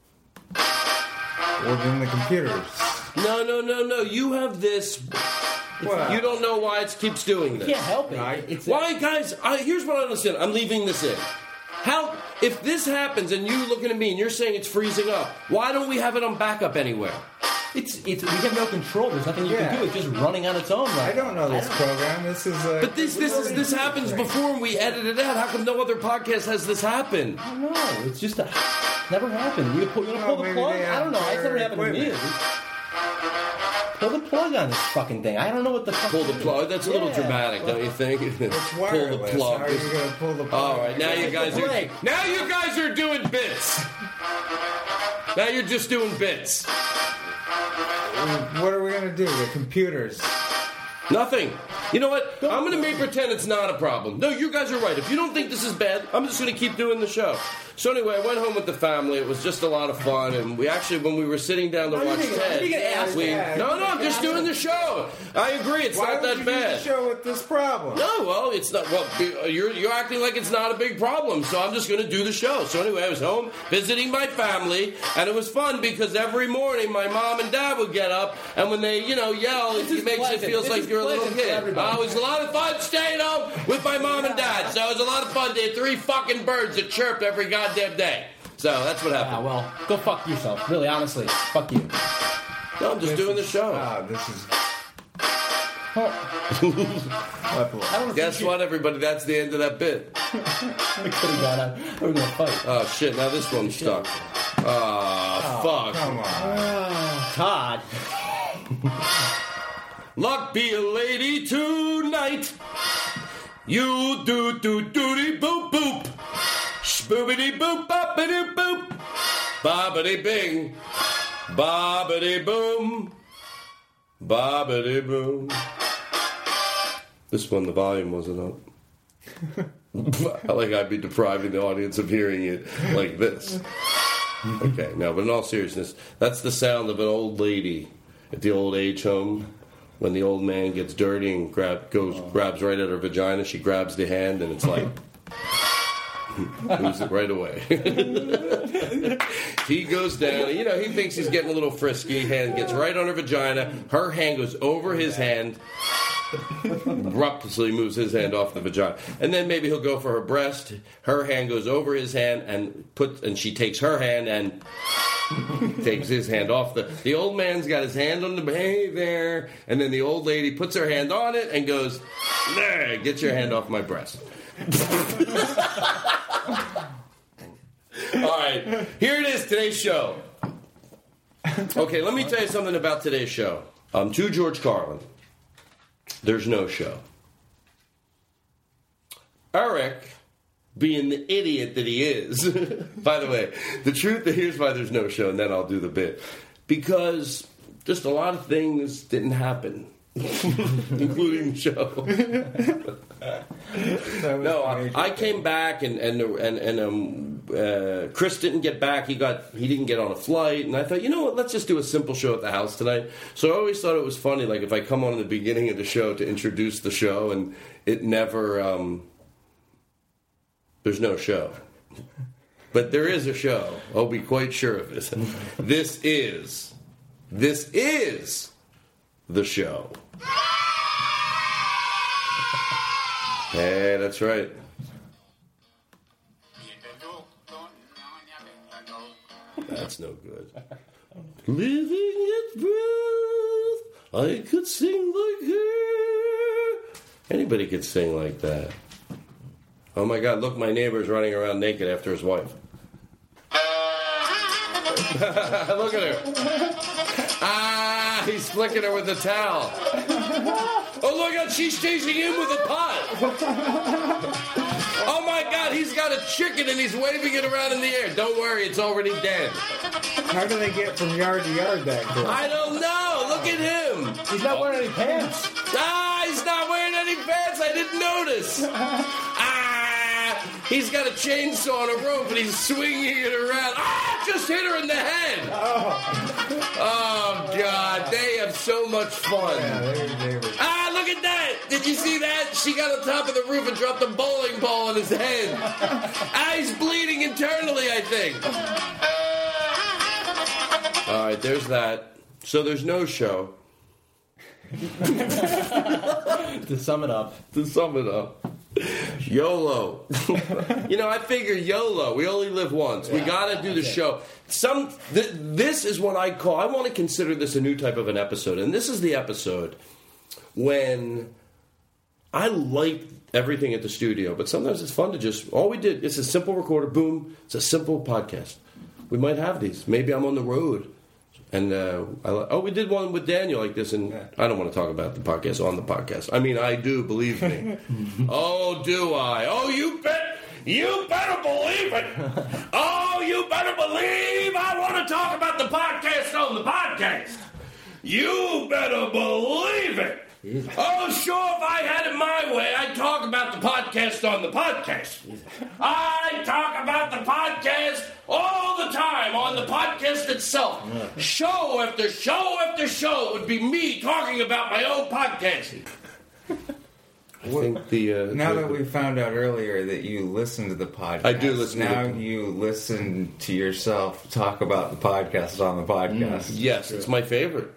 C: Well, then the computers.
B: No. You have this.
C: Well,
B: You don't know why it keeps doing this.
D: You can't help it.
B: Why, guys? Here's what I understand. I'm leaving this in. How? If this happens and you looking at me and you're saying it's freezing up, why don't we have it on backup anywhere?
D: We have no control. There's nothing you can do. It's just running on its own. Right?
C: I don't know this program. This is.
B: But this happens before and we edit it out. How come no other podcast has this happen?
D: I don't know. It's just never happened. You want to pull the plug? I don't know. It's never happened to me. Pull the plug on this fucking thing. I don't know what the fuck.
B: Pull the plug? That's a little dramatic, don't you think?
C: It's wireless.
B: Pull the plug.
C: How are you going to pull the plug?
B: All right, now you guys are doing bits. Now you're just doing bits.
C: What are we going to do? The computers.
B: Nothing. You know what? I'm going to make pretend it's not a problem. No, you guys are right. If you don't think this is bad, I'm just going to keep doing the show. So anyway, I went home with the family. It was just a lot of fun. And we actually, when we were sitting down to watch Ted, I'm just doing the show. I agree. It's not that bad.
C: Why would you do the show with this problem?
B: No, well, it's not. Well, you're acting like it's not a big problem. So I'm just going to do the show. So anyway, I was home visiting my family, and it was fun because every morning my mom and dad would get up, and when they, yell, it makes it feels like you're a little kid. It was a lot of fun staying home with my mom and dad. So it was a lot of fun. They had 3 fucking birds that chirped every goddamn day. So that's what happened.
D: Well, go fuck yourself. Really, honestly, fuck you.
B: No, I'm just doing the show.
C: This is.
B: Guess what, everybody? That's the end of that bit.
D: We could have gone on. We're gonna fight.
B: Oh shit! Now this one's stuck. Fuck.
C: Come on.
D: Todd.
B: Luck be a lady tonight. You do doody boop boop. Spoobity boop boppity boop. Bobbity bing. Bobbity boom. Bobbity boom. This one, the volume wasn't up. Like I'd be depriving the audience of hearing it like this. Okay, no, but in all seriousness, that's the sound of an old lady at the old age home. When the old man gets dirty and grabs right at her vagina, she grabs the hand and it's like, moves it right away. He goes down, he thinks he's getting a little frisky, hand gets right on her vagina, her hand goes over his hand, abruptly moves his hand off the vagina. And then maybe he'll go for her breast, her hand goes over his hand and she takes her hand and takes his hand off the old man's got his hand on the hey there, and then the old lady puts her hand on it and goes, there, get your hand off my breast. All right, here it is, today's show. Okay, let me tell you something about today's show. To George Carlin, there's no show. Eric, being the idiot that he is. By the way, the truth, here's why there's no show, and then I'll do the bit. Because just a lot of things didn't happen, including the show. No, I came back, and Chris didn't get back. He didn't get on a flight, and I thought, you know what? Let's just do a simple show at the house tonight. So I always thought it was funny, like if I come on in the beginning of the show to introduce the show, and it never. There's no show. But there is a show. I'll be quite sure of this. This is the show. Hey, that's right. That's no good. Living its breath, I could sing like her. Anybody could sing like that. Oh my God, look, my neighbor's running around naked after his wife. Look at her. He's flicking her with a towel. Oh, look out, she's chasing him with a pot. Oh my God, he's got a chicken and he's waving it around in the air. Don't worry, it's already dead.
C: How do they get from yard to yard that quick?
B: I don't know. Look at him.
D: He's not wearing any pants.
B: He's not wearing any pants. I didn't notice. He's got a chainsaw and a rope and he's swinging it around. Just hit her in the head. Oh God, they have so much fun.
C: Yeah,
B: look at that. Did you see that? She got on top of the roof and dropped a bowling ball on his head. He's bleeding internally, I think. All right, there's that. So there's no show.
D: To sum it up.
B: YOLO. I figure YOLO. We only live once. We got to do the show. This is what I call, I want to consider this a new type of an episode. And this is the episode when I like everything at the studio, but sometimes it's fun to it's a simple recorder, boom, it's a simple podcast. We might have these. Maybe I'm on the road. And we did one with Daniel like this, and I don't want to talk about the podcast on the podcast. I mean, I do, believe me. Oh, do I? Oh, you better believe it. Oh, you better believe I want to talk about the podcast on the podcast. You better believe it. Oh, sure, if I had it my way, I'd talk about the podcast on the podcast. I talk about the podcast all the time on the podcast itself. Show after show after show would be me talking about my own podcast. I think
C: now that we found out earlier that you listen to the podcast,
B: I do listen.
C: You listen to yourself talk about the podcast on the podcast.
B: Yes, it's my favorite.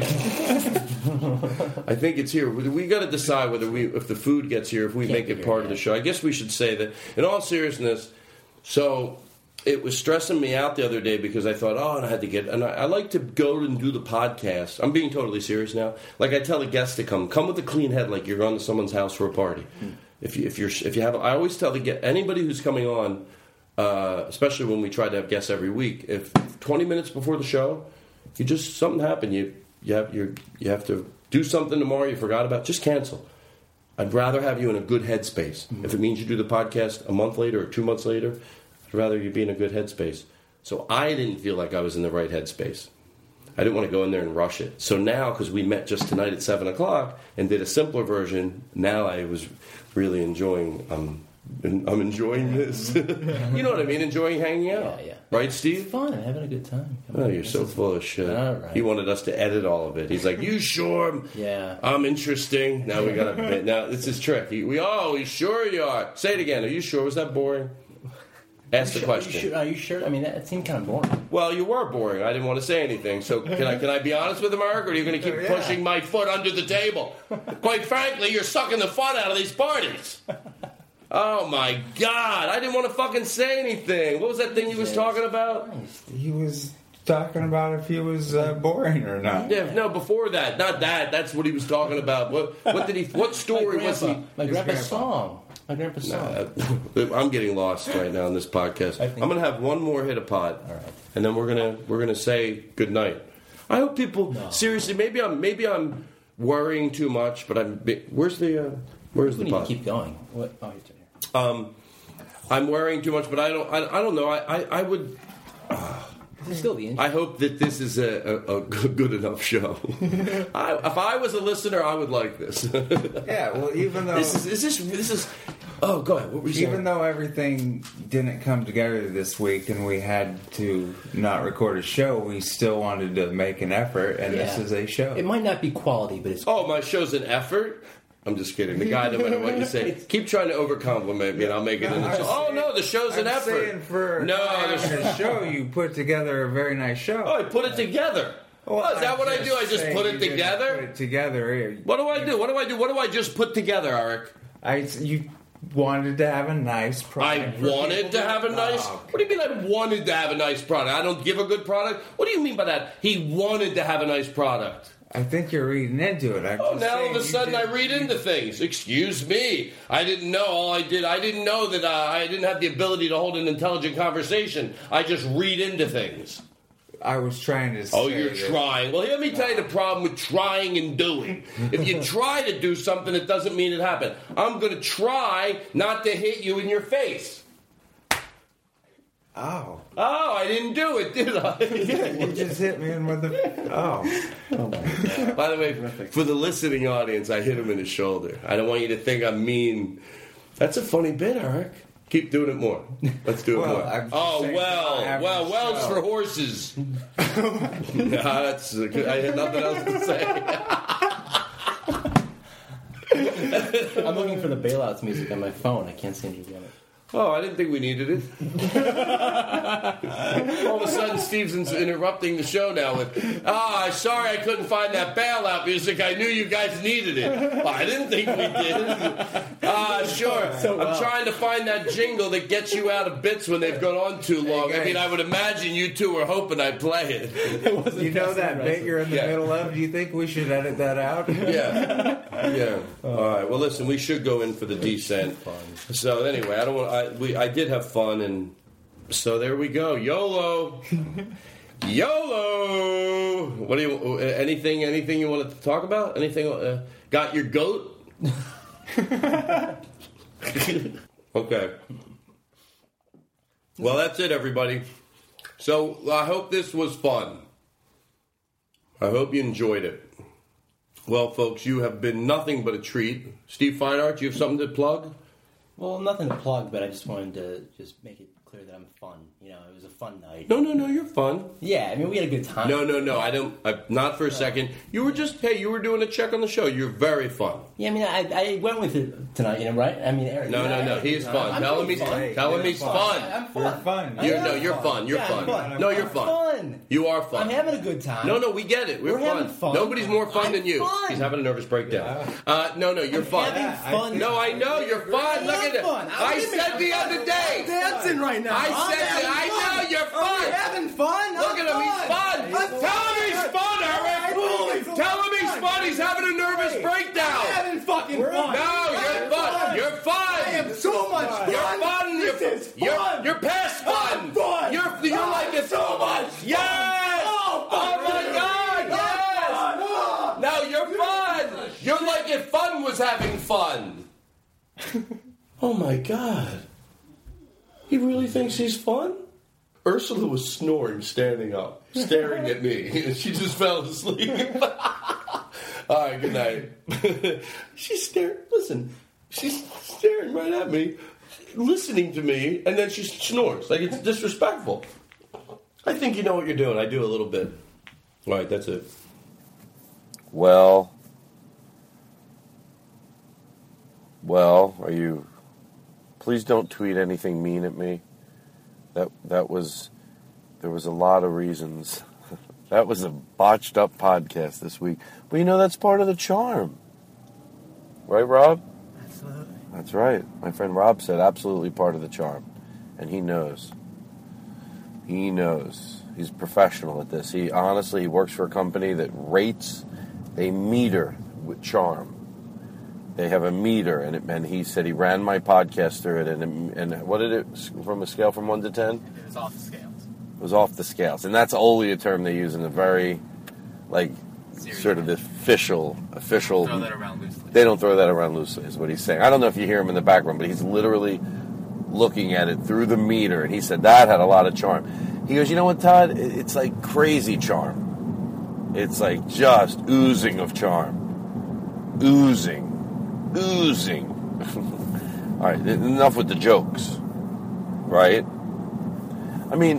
B: I think it's here. We got to decide if the food gets here, if we make it part of the show. I guess we should say that in all seriousness. So it was stressing me out the other day because I thought, and I had to get. And I like to go and do the podcast. I'm being totally serious now. Like I tell the guests to come with a clean head, like you're going to someone's house for a party. If you have, I always tell anybody who's coming on, especially when we try to have guests every week. If 20 minutes before the show, something happened, you have to do something tomorrow you forgot about, just cancel. I'd rather have you in a good headspace. If it means you do the podcast a month later or 2 months later, I'd rather you be in a good headspace. So I didn't feel like I was in the right headspace. I didn't want to go in there and rush it. So now, because we met just tonight at 7 o'clock and did a simpler version, now I was really enjoying. I'm enjoying this. You know what I mean? Enjoying hanging out.
D: Yeah.
B: Right, Steve?
D: It's fun. I'm having a good time.
B: Oh, you're so full of shit.
D: All right.
B: He wanted us to edit all of it. He's like, "You sure?
D: Yeah.
B: I'm interesting." Now we got a bit. Now it's his trick. We sure you are. Say it again. Are you sure? Was that boring? Ask the question.
D: Are you sure? I mean, that seemed kind of boring.
B: Well, you were boring. I didn't want to say anything. So can I be honest with him, Eric, or are you going to keep pushing my foot under the table? Quite frankly, you're sucking the fun out of these parties. Oh my God! I didn't want to fucking say anything. What was that thing he was talking about?
C: He was talking about if he was boring or not.
B: Yeah, no, before that, not that. That's what he was talking about. What did he? What story was he?
D: My grandpa's song. My grandpa's song.
B: I'm getting lost right now in this podcast. I'm going to have one more hit a pot,
D: All right.
B: and then we're gonna say good night. I hope people seriously. Maybe I'm worrying too much, but where's the
D: We need to
B: pot?
D: keep going. What? Oh, you're here.
B: I'm worrying too much, but I don't know. I would.
D: It's still the
B: I hope that this is a good enough show. If I was a listener, I would like this.
C: Yeah, well, even though
B: This is. Oh, go ahead. What were you saying?
C: even though everything didn't come together this week and we had to not record a show, we still wanted to make an effort, and this is a show.
D: It might not be quality, but it's.
B: Oh, my show's an effort? I'm just kidding. The guy, no matter what you say, keep trying to overcompliment me, and I'll make it into. Oh no, the show's an
C: I'm
B: effort.
C: saying for the show, you put together a very nice show.
B: Oh, I put it together.
C: Well,
B: is that what I do? I just put it together.
C: Put it together.
B: What do I do? What do I just put together, Eric?
C: You wanted to have a nice product.
B: I wanted to have a nice. What do you mean? I wanted to have a nice product? I don't give a good product. What do you mean by that? He wanted to have a nice product.
C: I think you're reading into it.
B: Now all of a sudden I read into things. Excuse me. I didn't know. I didn't know that I didn't have the ability to hold an intelligent conversation. I just read into things.
C: I was trying to say.
B: Oh, you're trying. Well, let me tell you the problem with trying and doing. If you try to do something, it doesn't mean it happened. I'm going to try not to hit you in your face.
C: Oh,
B: I didn't do it, did I?
C: you just hit me in with the. Oh
D: Oh my God.
B: By the way, for the listening audience, I hit him in the shoulder. I don't want you to think I'm mean. That's a funny bit, Eric. Keep doing it more. Let's do it more. Wells for horses. I had nothing else to say.
D: I'm looking for the bailouts music on my phone. I can't seem to get it.
B: Oh, I didn't think we needed it. All of a sudden, Steve's interrupting the show now with, sorry I couldn't find that bailout music. I knew you guys needed it. Well, I didn't think we did. Sure. I'm trying to find that jingle that gets you out of bits when they've gone on too long. I mean, I would imagine you two were hoping I'd play it.
C: You know that bit you're in the middle of? Do you think we should edit that out?
B: Yeah. All right. Well, listen, we should go in for the descent. So anyway, I don't want. I did have fun, and so there we go. YOLO. YOLO. What do you? Anything you wanted to talk about? Anything? Got your goat? Okay. Well, that's it, everybody. So I hope this was fun. I hope you enjoyed it. Well, folks, you have been nothing but a treat. Steve Feinart, you have something to plug?
D: Well, nothing to plug, but I just wanted to just make it clear that I'm fun. You know, it was a fun night.
B: No, you're fun.
D: Yeah, I mean, we had a good time.
B: No, I don't. Not for a second. You were just, you were doing a check on the show. You're very fun.
D: Yeah, I mean, I went with it tonight, you know, right? I mean, Eric.
B: No, he's fun. Tell him he's fun. Tell him he's fun.
D: I'm fun.
C: You're fun.
B: You're fun. You're fun. No, you're fun. You are fun.
D: I'm having a good time.
B: No, we get it. We're
D: having fun.
B: Nobody's more fun than you.
D: Fun.
B: He's having a nervous breakdown. No, you're fun.
D: Having fun.
B: No, I know you're fun. Look at it. I said the other day.
D: Dancing right now.
B: I know you're fun.
D: Are we having fun?
B: Look at him. He's fun. Tell him he's fun, Eric. Tell him he's fun. He's having a nervous breakdown.
D: I'm having fucking fun.
B: No, you're fun. You're fun.
D: I am so much fun.
B: You're fun.
D: This is fun.
B: You're past fun.
D: I'm fun.
B: You're like it so much. Yes. Oh my God. Yes. No, you're fun. You're like if fun was having fun. Oh my God. He really thinks he's fun? Ursula was snoring, standing up, staring at me. She just fell asleep. All right, good night. She's staring right at me, listening to me, and then she snores. Like, it's disrespectful. I think you know what you're doing. I do a little bit. All right, that's it.
H: Well, are you... Please don't tweet anything mean at me. There was a lot of reasons. That was a botched up podcast this week. But you know, that's part of the charm. Right, Rob?
D: Absolutely.
H: That's right. My friend Rob said absolutely part of the charm. And he knows. He knows. He's professional at this. He works for a company that rates a meter with charm. They have a meter, and he said he ran my podcast through it, and what did it, from a scale from 1 to 10?
I: It was off the scales.
H: It was off the scales, and that's only a term they use in a very, like,
I: Serious.
H: sort of official.
I: Throw that around loosely.
H: They don't throw that around loosely, is what he's saying. I don't know if you hear him in the background, but he's literally looking at it through the meter, and he said that had a lot of charm. He goes, you know what, Todd? It's like crazy charm. It's like just oozing of charm. Oozing. All right, enough with the jokes, right? I mean,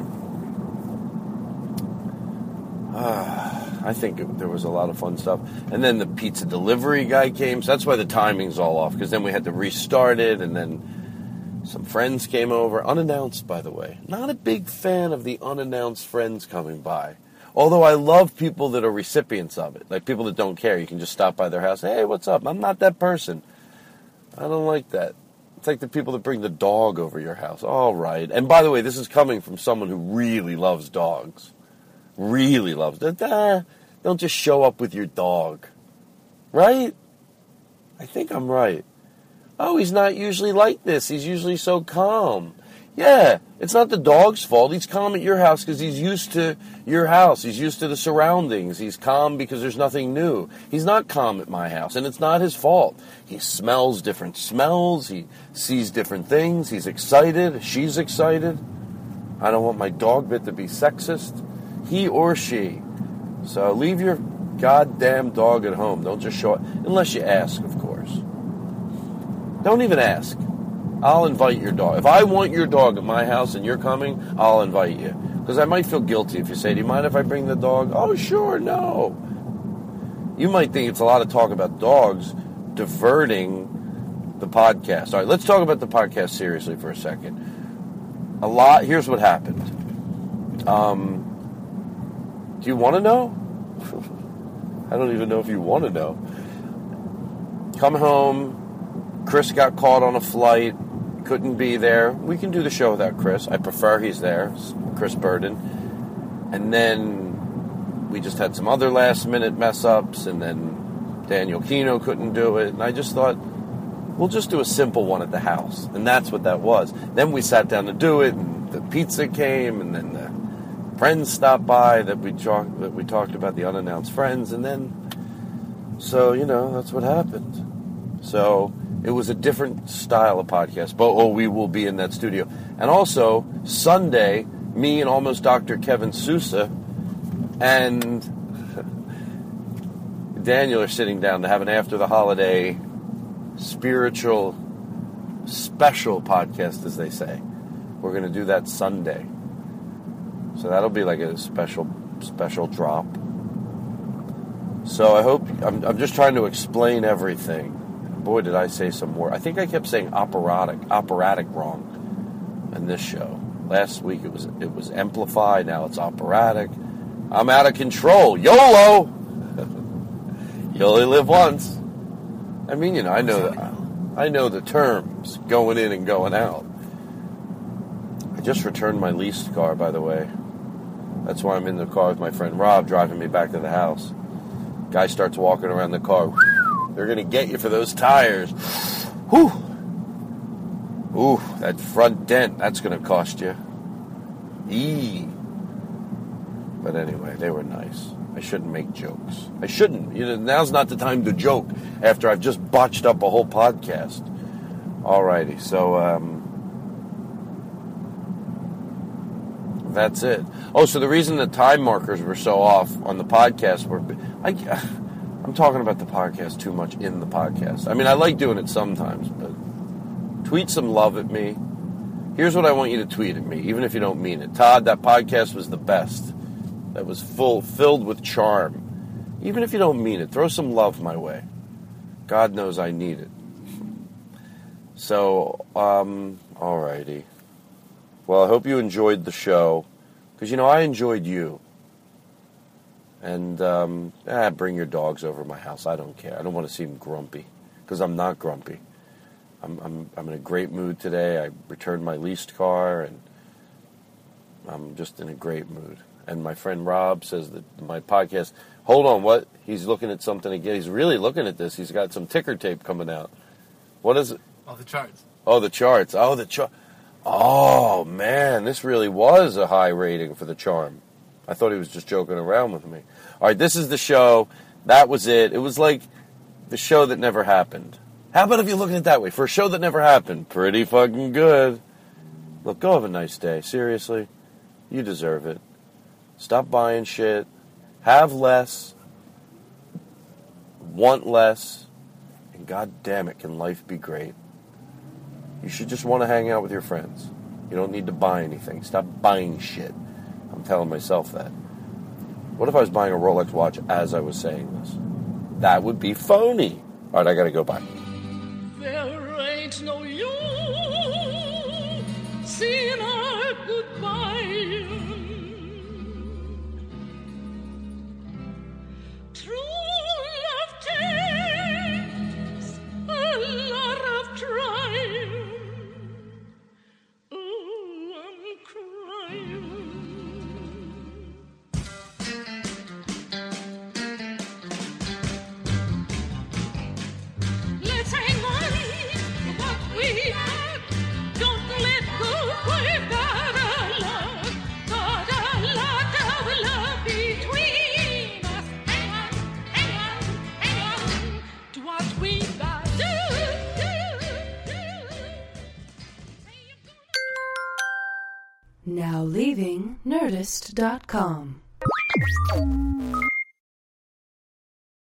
H: I think there was a lot of fun stuff. And then the pizza delivery guy came, so that's why the timing's all off, because then we had to restart it, and then some friends came over, unannounced, by the way. Not a big fan of the unannounced friends coming by. Although I love people that are recipients of it, like people that don't care. You can just stop by their house, hey, what's up? I'm not that person. I don't like that. It's like the people that bring the dog over your house. All right. And by the way, this is coming from someone who really loves dogs. Really loves them. Don't just show up with your dog. Right? I think I'm right. Oh, he's not usually like this. He's usually so calm. Yeah, it's not the dog's fault. He's calm at your house because he's used to your house. He's used to the surroundings. He's calm because there's nothing new. He's not calm at my house, and it's not his fault. He smells different smells. He sees different things. He's excited. She's excited. I don't want my dog bit to be sexist. He or she. So leave your goddamn dog at home. Don't just show up. Unless you ask, of course. Don't even ask. I'll invite your dog. If I want your dog at my house and you're coming, I'll invite you. Because I might feel guilty if you say, do you mind if I bring the dog? Oh, sure, no. You might think it's a lot of talk about dogs diverting the podcast. All right, let's talk about the podcast seriously for a second. Here's what happened. Do you want to know? I don't even know if you want to know. Come home. Chris got caught on a flight. Couldn't be there. We can do the show without Chris. I prefer he's there. Chris Burden. And then we just had some other last-minute mess-ups, and then Daniel Kino couldn't do it. And I just thought, we'll just do a simple one at the house. And that's what that was. Then we sat down to do it, and the pizza came, and then the friends stopped by that we talked about, the unannounced friends, and then, so, that's what happened. So it was a different style of podcast, but we will be in that studio. And also, Sunday, me and almost Dr. Kevin Sousa and Daniel are sitting down to have an after the holiday spiritual special podcast, as they say. We're going to do that Sunday. So that'll be like a special drop. So I hope, I'm just trying to explain everything. Boy, did I say some more. I think I kept saying operatic wrong in this show. Last week it was amplified, now it's operatic. I'm out of control. YOLO! You only live once. I mean, I know the terms going in and going out. I just returned my leased car, by the way. That's why I'm in the car with my friend Rob, driving me back to the house. Guy starts walking around the car. They're going to get you for those tires. Whew. Ooh, that front dent, that's going to cost you. But anyway, they were nice. I shouldn't make jokes. I shouldn't. Now's not the time to joke after I've just botched up a whole podcast. Alrighty, so, That's it. Oh, so the reason the time markers were so off on the podcast were... I'm talking about the podcast too much in the podcast. I mean, I like doing it sometimes, but tweet some love at me. Here's what I want you to tweet at me, even if you don't mean it. Todd, that podcast was the best. That was filled with charm. Even if you don't mean it, throw some love my way. God knows I need it. So, alrighty. Well, I hope you enjoyed the show. Because, I enjoyed you. And, bring your dogs over to my house. I don't care. I don't want to see them grumpy. Because I'm not grumpy. I'm in a great mood today. I returned my leased car, and I'm just in a great mood. And my friend Rob says that my podcast... Hold on, what? He's looking at something again. He's really looking at this. He's got some ticker tape coming out. What is it?
I: Oh, the charts.
H: Oh, the charts. Oh, the chart. Oh, man, this really was a high rating for the charm. I thought he was just joking around with me. All right, this is the show. That was it. It was like the show that never happened. How about if you look at it that way? For a show that never happened, pretty fucking good. Look, go have a nice day. Seriously, you deserve it. Stop buying shit. Have less. Want less. And God damn it, can life be great. You should just want to hang out with your friends. You don't need to buy anything. Stop buying shit. I'm telling myself that. What if I was buying a Rolex watch as I was saying this? That would be phony. All right, I gotta go. Bye.
J: There ain't no use saying our goodbye. True love takes a lot of trying. Oh, I'm crying. Let's hang on to what we have. Don't let go. We've got a lot of love between us. Hang on to what we got.
A: Now leaving Nerdist.com.